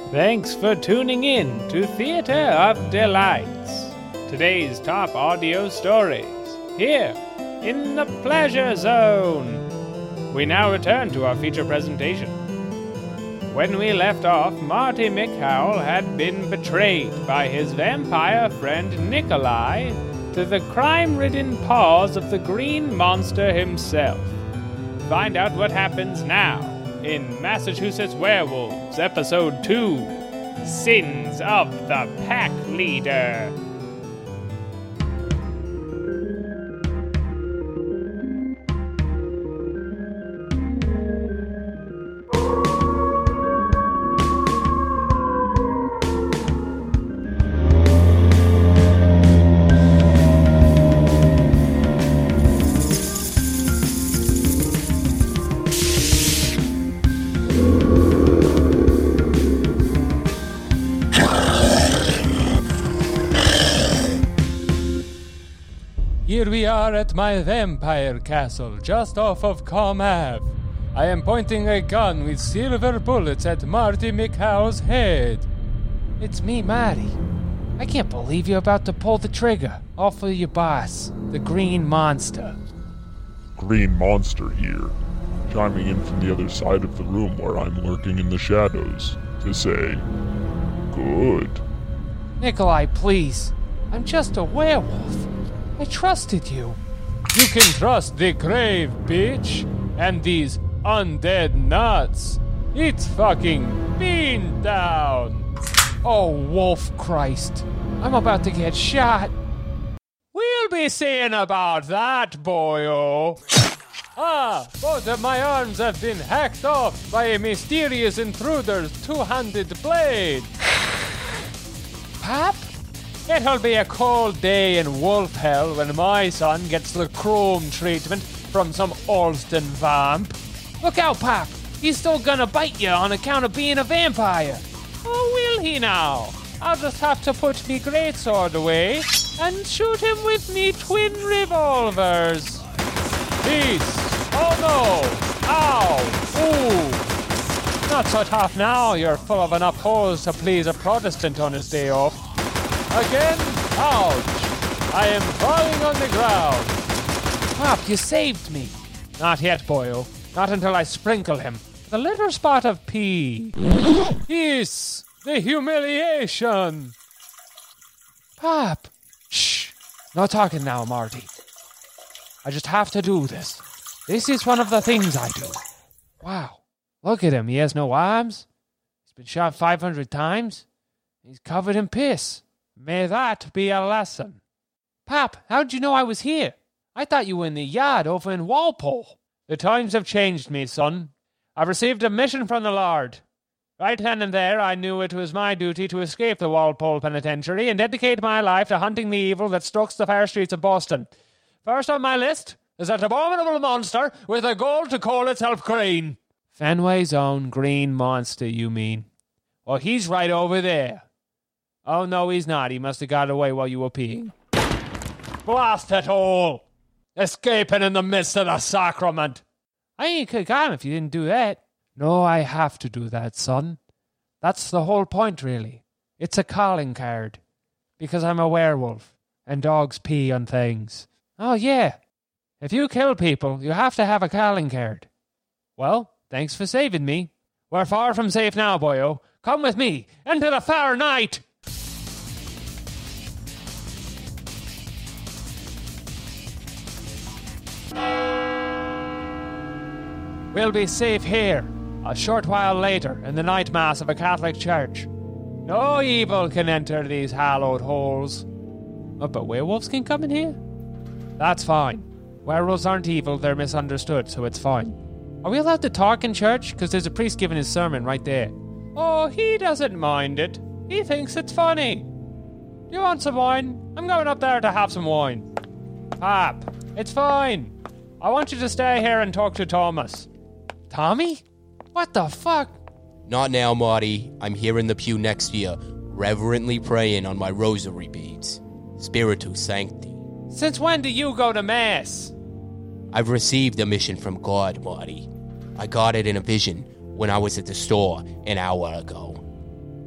Thanks for tuning in to Theater of Delights. Today's top audio stories, here in the Pleasure Zone. We now return to our feature presentation. When we left off, Marty McHowell had been betrayed by his vampire friend Nikolai to the crime-ridden paws of the Green Monster himself. Find out what happens now in Massachusetts Werewolves, Episode 2, Sins of the Pack Leader. Here we are at my vampire castle, just off of Calm Ave. I am pointing a gun with silver bullets at Marty McHowell's head. It's me, Marty. I can't believe you're about to pull the trigger off of your boss, the Green Monster. Green Monster here, chiming in from the other side of the room where I'm lurking in the shadows, to say, good. Nikolai, please. I'm just a werewolf. I trusted you. You can trust the grave, bitch. And these undead nuts. It's fucking bean down. Oh, wolf Christ. I'm about to get shot. We'll be seeing about that, boyo. Both of my arms have been hacked off by a mysterious intruder's two-handed blade. Pop? It'll be a cold day in Wolf Hell when my son gets the chrome treatment from some Alston vamp. Look out, Pop! He's still gonna bite you on account of being a vampire. Oh, will he now? I'll just have to put me greatsword away and shoot him with me twin revolvers. Peace! Oh no! Ow! Ooh! Not so tough now, you're full of enough holes to please a Protestant on his day off. Again? Ouch! I am falling on the ground. Pop, you saved me. Not yet, boyo. Not until I sprinkle him with a little spot of pee. Yes! The humiliation! Pop! Shh! No talking now, Marty. I just have to do this. This is one of the things I do. Wow. Look at him. He has no arms. He's been shot 500 times. He's covered in piss. May that be a lesson. Pop, how'd you know I was here? I thought you were in the yard over in Walpole. The times have changed me, son. I've received a mission from the Lord. Right then and there, I knew it was my duty to escape the Walpole Penitentiary and dedicate my life to hunting the evil that stalks the fair streets of Boston. First on my list is that abominable monster with a goal to call itself Green. Fenway's own Green Monster, you mean? Well, he's right over there. Oh, no, he's not. He must have got away while you were peeing. Blast it all! Escaping in the midst of the sacrament. I ain't could got him if you didn't do that. No, I have to do that, son. That's the whole point, really. It's a calling card. Because I'm a werewolf, and dogs pee on things. Oh, yeah. If you kill people, you have to have a calling card. Well, thanks for saving me. We're far from safe now, boyo. Come with me into the far night. We'll be safe here, a short while later, in the night mass of a Catholic church. No evil can enter these hallowed halls. Oh, but werewolves can come in here? That's fine. Werewolves aren't evil, they're misunderstood, so it's fine. Are we allowed to talk in church? Because there's a priest giving his sermon right there. Oh, he doesn't mind it. He thinks it's funny. Do you want some wine? I'm going up there to have some wine. Pop, it's fine. I want you to stay here and talk to Thomas. Tommy? What the fuck? Not now, Marty. I'm here in the pew next to you, reverently praying on my rosary beads. Spiritus Sancti. Since when do you go to Mass? I've received a mission from God, Marty. I got it in a vision when I was at the store an hour ago.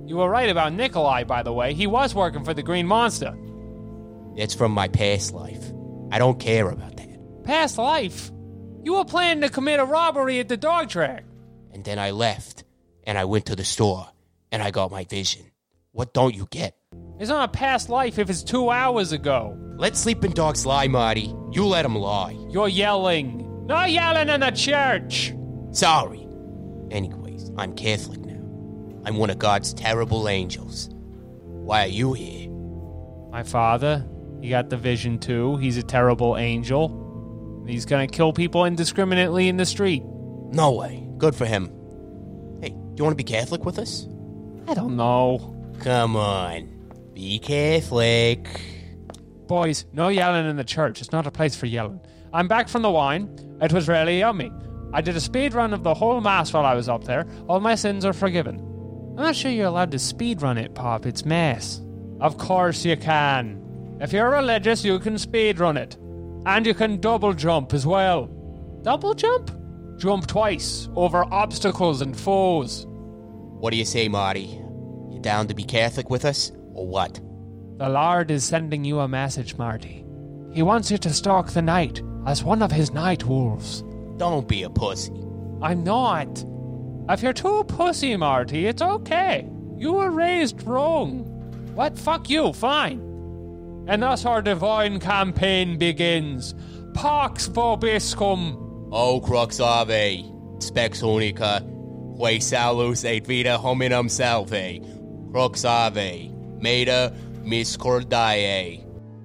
You were right about Nikolai, by the way. He was working for the Green Monster. It's from my past life. I don't care about that. Past life? You were planning to commit a robbery at the dog track. And then I left, and I went to the store, and I got my vision. What don't you get? It's not a past life if it's 2 hours ago. Let sleeping dogs lie, Marty. You let them lie. You're yelling. No yelling in the church. Sorry. Anyways, I'm Catholic now. I'm one of God's terrible angels. Why are you here? My father, he got the vision too. He's a terrible angel. He's gonna kill people indiscriminately in the street. No way. Good for him. Hey, do you want to be Catholic with us? I don't know. Come on. Be Catholic. Boys, no yelling in the church. It's not a place for yelling. I'm back from the wine. It was really yummy. I did a speed run of the whole mass while I was up there. All my sins are forgiven. I'm not sure you're allowed to speed run it, Pop. It's mass. Of course you can. If you're religious, you can speed run it. And you can double jump as well. Double jump? Jump twice over obstacles and foes. What do you say, Marty? You down to be Catholic with us, or what? The Lord is sending you a message, Marty. He wants you to stalk the night as one of his night wolves. Don't be a pussy. I'm not. If you're too pussy, Marty, it's okay. You were raised wrong. What? Fuck you, fine. And thus our divine campaign begins. Pax vobiscum. O crux ave, spex unica, que salus et vita hominum salve, crux ave, meta miscordiae.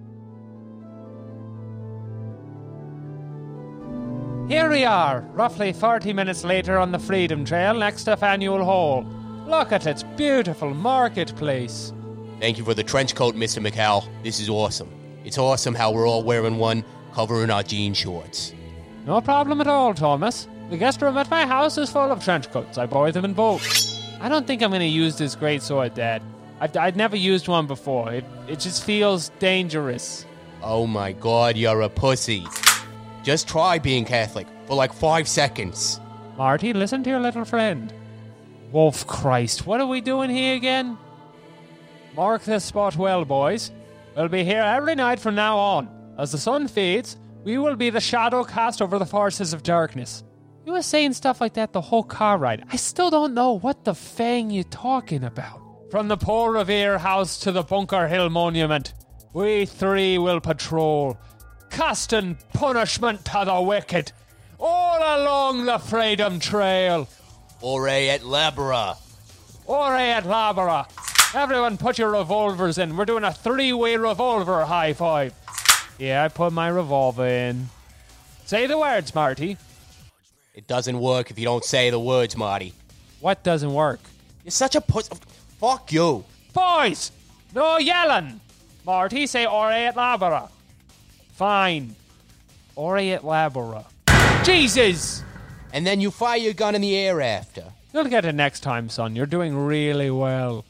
Here we are, roughly 40 minutes later on the Freedom Trail next to Faneuil Hall. Look at its beautiful marketplace. Thank you for the trench coat, Mr. McHal. This is awesome. It's awesome how we're all wearing one, covering our jean shorts. No problem at all, Thomas. The guest room at my house is full of trench coats. I buy them in bulk. I don't think I'm going to use this great sword, Dad. I'd never used one before. It just feels dangerous. Oh my god, you're a pussy. Just try being Catholic for like 5 seconds. Marty, listen to your little friend. Wolf Christ, what are we doing here again? Mark this spot well, boys. We'll be here every night from now on. As the sun fades, we will be the shadow cast over the forces of darkness. You were saying stuff like that the whole car ride. I still don't know what the fang you're talking about. From the Paul Revere house to the Bunker Hill monument, we three will patrol, casting punishment to the wicked, all along the Freedom Trail. Ore et labora. Ore et labora. Everyone put your revolvers in. We're doing a 3-way revolver high five. Yeah, I put my revolver in. Say the words, Marty. It doesn't work if you don't say the words, Marty. What doesn't work? You're such a puss. Fuck you. Boys, no yelling. Marty, say ore et labora. Fine. Ore et labora. Jesus! And then you fire your gun in the air after. You'll get it next time, son. You're doing really well.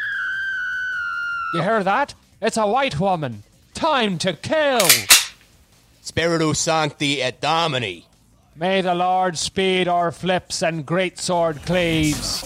You hear that? It's a white woman. Time to kill. Spiritus Sancti et Domini. May the Lord speed our flips and greatsword cleaves.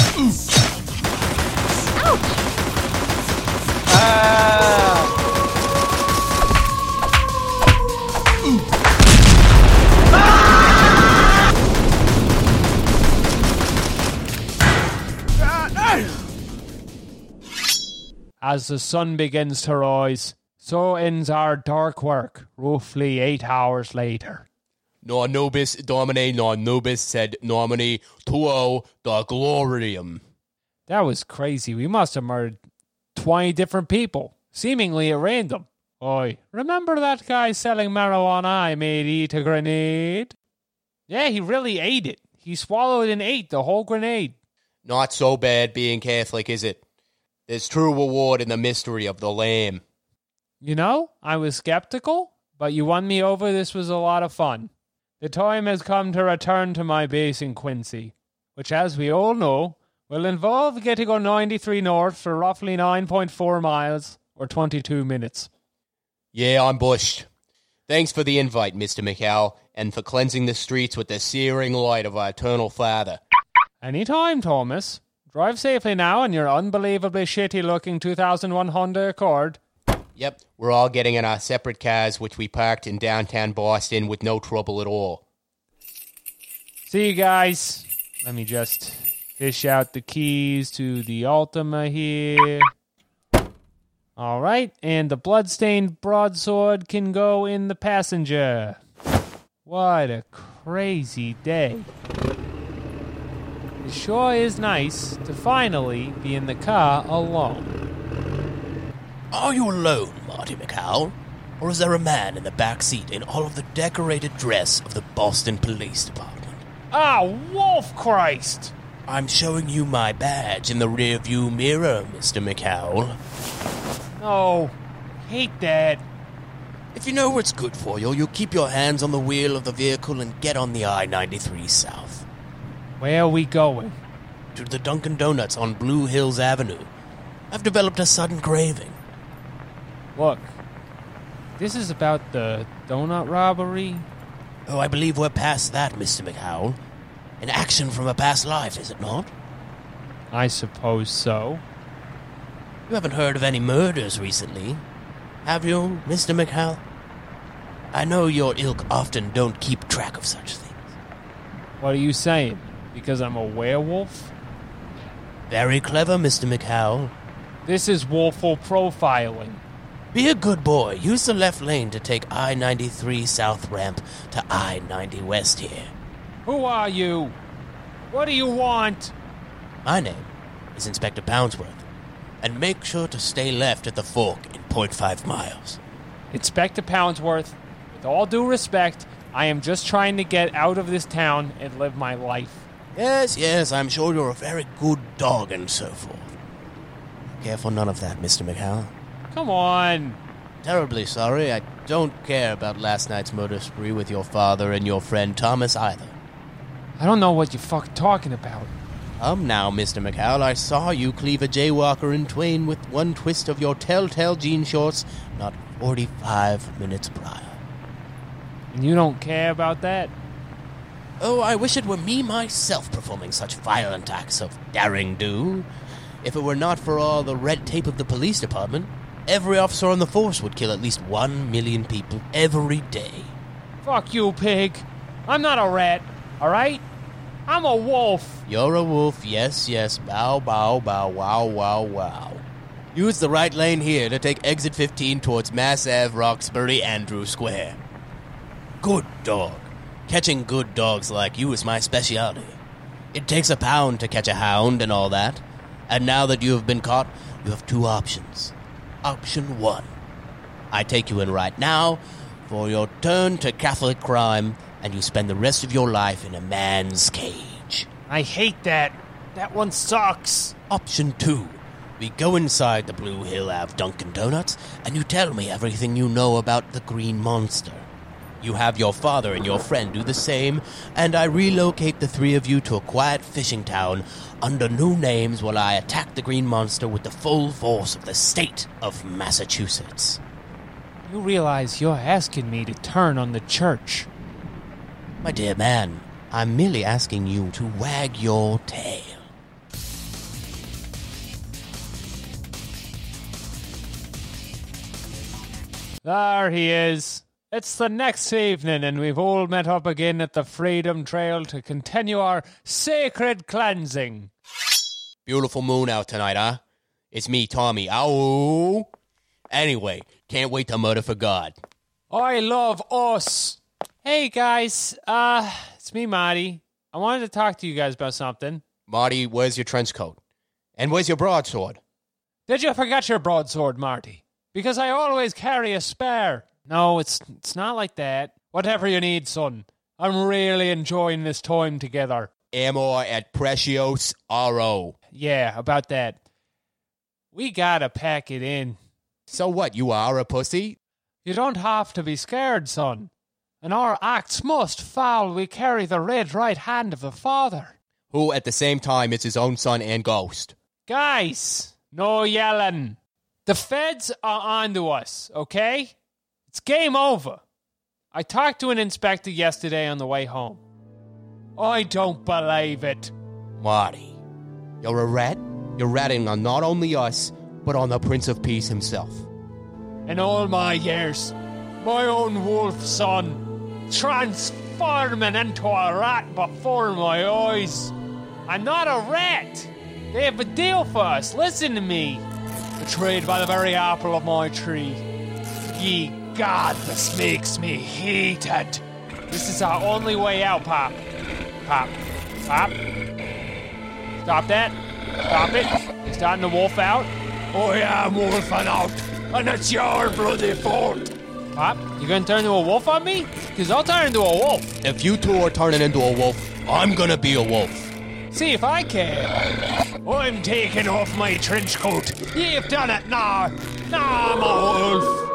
As the sun begins to rise, so ends our dark work, roughly 8 hours later. Nor nobis domine, nor nobis sed nomine tuo da gloriam. That was crazy. We must have murdered 20 different people, seemingly at random. Oi, remember that guy selling marijuana I made eat a grenade? Yeah, he really ate it. He swallowed and ate the whole grenade. Not so bad being Catholic, is it? There's true reward in the mystery of the Lamb. You know, I was skeptical, but you won me over. This was a lot of fun. The time has come to return to my base in Quincy, which, as we all know, will involve getting on 93 North for roughly 9.4 miles, or 22 minutes. Yeah, I'm bushed. Thanks for the invite, Mr. McHal, and for cleansing the streets with the searing light of our eternal Father. Anytime, Thomas. drive safely now in your unbelievably shitty-looking 2001 Honda Accord. Yep, we're all getting in our separate cars, which we parked in downtown Boston with no trouble at all. See you guys. Let me just fish out the keys to the Altima here. All right, and the bloodstained broadsword can go in the passenger. What a crazy day. It sure is nice to finally be in the car alone. Are you alone, Marty McCowl? Or is there a man in the back seat in all of the decorated dress of the Boston Police Department? Ah, Wolf Christ! I'm showing you my badge in the rearview mirror, Mr. McCowl. No, hate that. If you know what's good for you, you'll keep your hands on the wheel of the vehicle and get on the I-93 South. Where are we going? To the Dunkin' Donuts on Blue Hills Avenue. I've developed a sudden craving. Look, this is about the donut robbery. Oh, I believe we're past that, Mr. McCowl. An action from a past life, is it not? I suppose so. You haven't heard of any murders recently, have you, Mr. McCowl? I know your ilk often don't keep track of such things. What are you saying? Because I'm a werewolf? Very clever, Mr. McCowl. This is wolful profiling. Be a good boy. Use the left lane to take I-93 South ramp to I-90 West here. Who are you? What do you want? My name is Inspector Poundsworth. And make sure to stay left at the fork in 0.5 miles. Inspector Poundsworth, with all due respect, I am just trying to get out of this town and live my life. Yes, I'm sure you're a very good dog and so forth. Careful none of that, Mr. McCowl. Come on. Terribly sorry, I don't care about last night's murder spree with your father and your friend Thomas either. I don't know what you're talking about. Now, Mr. McCowl, I saw you cleave a jaywalker in twain with one twist of your telltale jean shorts not 45 minutes prior. And you don't care about that? Oh, I wish it were me myself performing such violent acts of daring do. If it were not for all the red tape of the police department, every officer on the force would kill at least 1 million people every day. Fuck you, pig. I'm not a rat, all right? I'm a wolf. You're a wolf, yes. Bow, bow, bow, wow, wow, wow. Use the right lane here to take exit 15 towards Mass Ave, Roxbury, Andrew Square. Good dog. Catching good dogs like you is my specialty. It takes a pound to catch a hound and all that. And now that you have been caught, you have two options. Option 1. I take you in right now for your turn to Catholic crime, and you spend the rest of your life in a man's cage. I hate that. That one sucks. Option 2. We go inside the Blue Hill Ave Dunkin' Donuts, and you tell me everything you know about the Green Monster. You have your father and your friend do the same, and I relocate the three of you to a quiet fishing town under new names while I attack the Green Monster with the full force of the state of Massachusetts. You realize you're asking me to turn on the church. My dear man, I'm merely asking you to wag your tail. There he is. It's the next evening, and we've all met up again at the Freedom Trail to continue our sacred cleansing. Beautiful moon out tonight, huh? It's me, Tommy. Ow! Anyway, can't wait to murder for God. I love us. Hey, guys. It's me, Marty. I wanted to talk to you guys about something. Marty, where's your trench coat? And where's your broadsword? Did you forget your broadsword, Marty? Because I always carry a spare. No, it's not like that. Whatever you need, son. I'm really enjoying this time together. Amor et precios RO. Yeah, about that. We gotta pack it in. So what, you are a pussy? You don't have to be scared, son. In our acts most foul, we carry the red right hand of the Father. Who at the same time is his own son and ghost. Guys, no yelling. The feds are onto us, okay? It's game over. I talked to an inspector yesterday on the way home. I don't believe it. Marty, You're a rat? You're ratting on not only us, but on the Prince of Peace himself. In all my years, my own wolf son transforming into a rat before my eyes. I'm not a rat. They have a deal for us. Listen to me. Betrayed by the very apple of my tree. Ye God, this makes me heated. This is our only way out, Pop. Pop. Pop. Stop that. Stop it. You're starting to wolf out. I am wolfing out, and it's your bloody fault. Pop, you gonna turn into a wolf on me? Because I'll turn into a wolf. If you two are turning into a wolf, I'm gonna be a wolf. See if I can. I'm taking off my trench coat. You've done it now. Now I'm a wolf.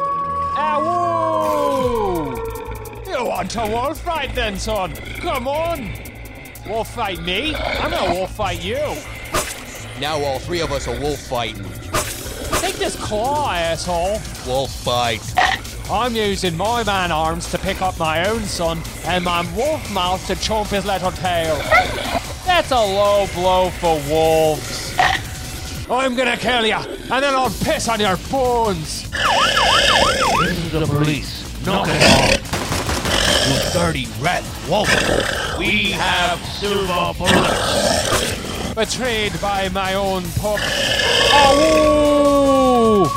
Awoo! You want a wolf fight then, son? Come on. Wolf fight me? I'm gonna wolf fight you. Now all three of us are wolf fighting. Take this claw, asshole. Wolf fight. I'm using my man arms to pick up my own son, and my wolf mouth to chomp his little tail. That's a low blow for wolves. I'm gonna kill you, and then I'll piss on your bones. This is the police. Knock it off. You dirty rat wolf. We have silver bullets. Betrayed by my own pup. Oh!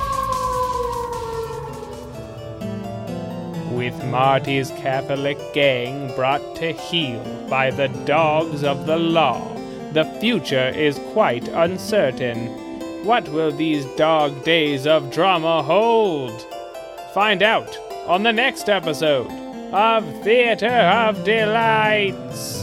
With Marty's Catholic gang brought to heel by the dogs of the law, the future is quite uncertain. What will these dog days of drama hold? Find out on the next episode of Theater of Delights.